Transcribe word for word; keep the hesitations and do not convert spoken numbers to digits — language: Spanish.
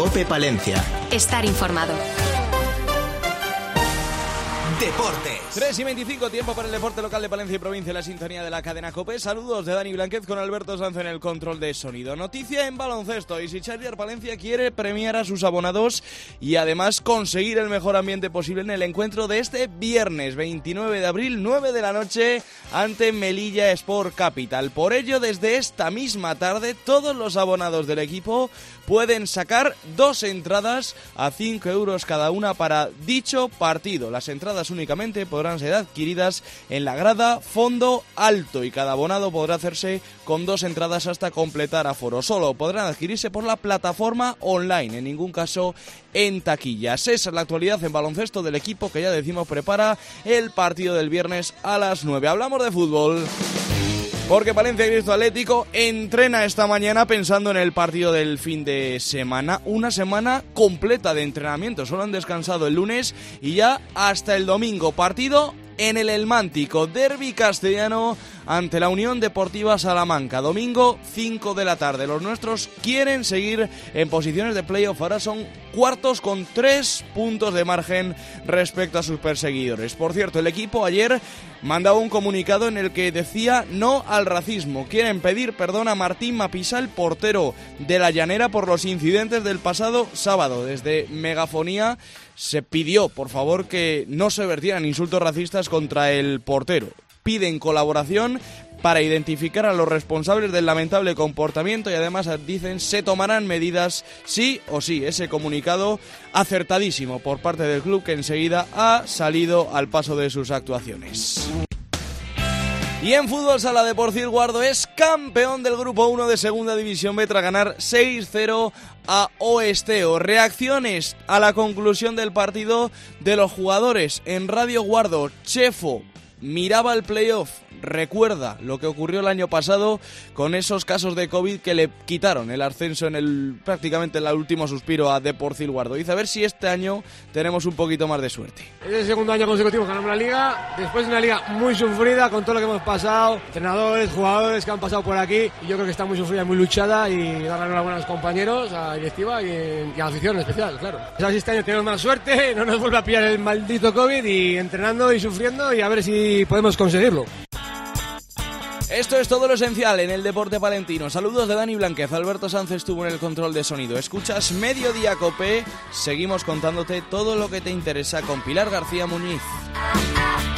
COPE Palencia. Estar informado. Deportes. tres y veinticinco, tiempo para el deporte local de Palencia y provincia, la sintonía de la cadena COPE. Saludos de Dani Blanquez con Alberto Sanz en el control de sonido. Noticia en baloncesto: Easy Charger Palencia quiere premiar a sus abonados y además conseguir el mejor ambiente posible en el encuentro de este viernes veintinueve de abril, nueve de la noche, ante Melilla Sport Capital. Por ello, desde esta misma tarde, todos los abonados del equipo pueden sacar dos entradas a cinco euros cada una para dicho partido. Las entradas únicamente podrán ser adquiridas en la grada fondo alto y cada abonado podrá hacerse con dos entradas hasta completar aforo. Solo podrán adquirirse por la plataforma online, en ningún caso en taquillas. Esa es la actualidad en baloncesto del equipo que ya decimos prepara el partido del viernes a las nueve. Hablamos de fútbol, porque Palencia Cristo Atlético entrena esta mañana pensando en el partido del fin de semana. Una semana completa de entrenamiento. Solo han descansado el lunes y ya hasta el domingo. Partido en el Elmántico, derbi castellano ante la Unión Deportiva Salamanca. Domingo, cinco de la tarde. Los nuestros quieren seguir en posiciones de playoff. Ahora son cuartos con tres puntos de margen respecto a sus perseguidores. Por cierto, el equipo ayer mandaba un comunicado en el que decía no al racismo. Quieren pedir perdón a Martín Mapisal, portero de la Llanera, por los incidentes del pasado sábado. Desde Megafonía se pidió, por favor, que no se vertieran insultos racistas contra el portero. Piden colaboración para identificar a los responsables del lamentable comportamiento y además dicen se tomarán medidas sí o sí. Ese comunicado acertadísimo por parte del club, que enseguida ha salido al paso de sus actuaciones. Y en fútbol sala, Deportivo Guardo es campeón del Grupo uno de Segunda División B tras ganar seis cero a Oesteo. Reacciones a la conclusión del partido de los jugadores en Radio Guardo. Chefo miraba el playoff, recuerda lo que ocurrió el año pasado con esos casos de COVID que le quitaron el ascenso en el prácticamente en el último suspiro a Deportivo Guardo. Dice a ver si este año tenemos un poquito más de suerte. Es el segundo año consecutivo que ganamos la liga, después de una liga muy sufrida con todo lo que hemos pasado, entrenadores, jugadores que han pasado por aquí, y yo creo que está muy sufrida, muy luchada, y darle enhorabuena a los compañeros, a la directiva y, y a la afición en especial, claro. O sea, si este año tenemos más suerte, no nos vuelve a pillar el maldito COVID, y entrenando y sufriendo y a ver si podemos conseguirlo. Esto es todo lo esencial en el deporte palentino. Saludos de Dani Blanquez. Alberto Sanz estuvo en el control de sonido. Escuchas Mediodía Cope. Seguimos contándote todo lo que te interesa con Pilar García Muñiz.